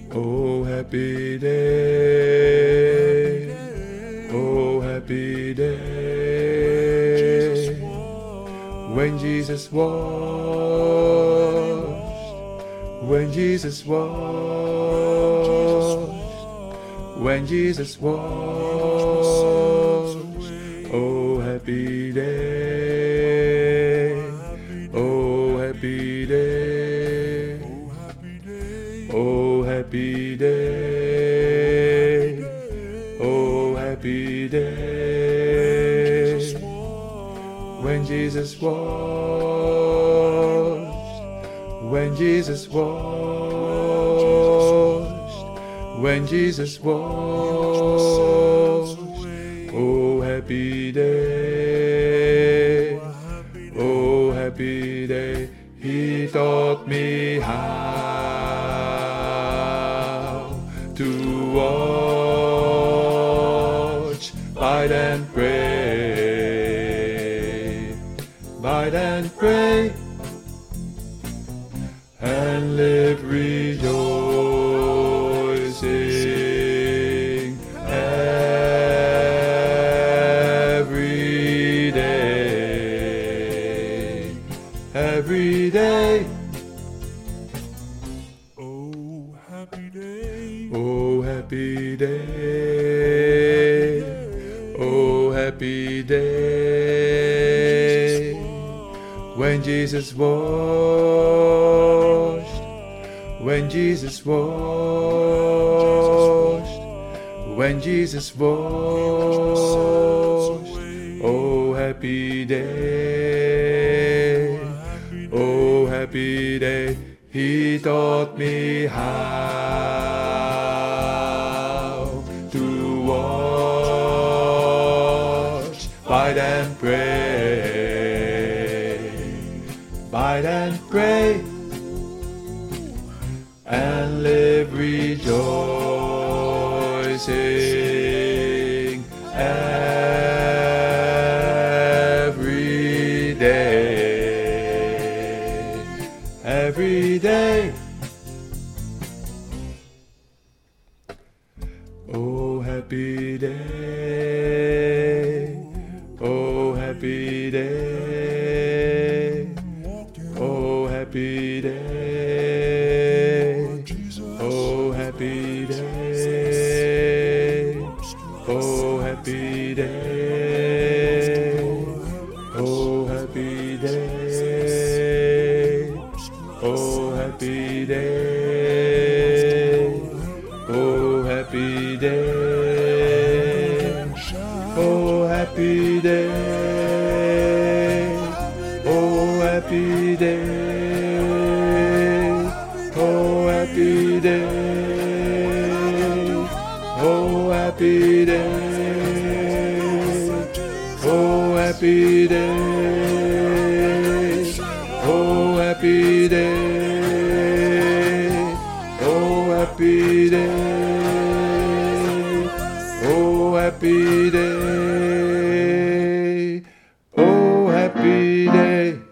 Oh, happy day. Oh, happy day. When Jesus washed. When Jesus washed. When Jesus washed. Oh, happy day. Oh, happy day. Oh, happy day. Oh, happy day. When Jesus washed. When Jesus washed. When Jesus washed. Oh, happy day. Oh, happy day. He taught me how to watch, bide and pray, bide and pray, and live rejoicing every day, every day. Oh, happy day. Oh, happy day. Oh, happy day. When Jesus washed. When Jesus washed. When Jesus washed. Oh, happy day. Oh, happy day. He taught me how to watch, bide and pray, bide and pray, and live rejoicing every day, every day. Oh, happy day. Oh, happy day. Oh, happy day. Oh, happy day. Oh, happy day. Oh, happy day. Oh, happy day. Oh, happy day. Oh, happy day. Oh, happy day. Oh, happy day. Oh, happy day. Oh, happy day.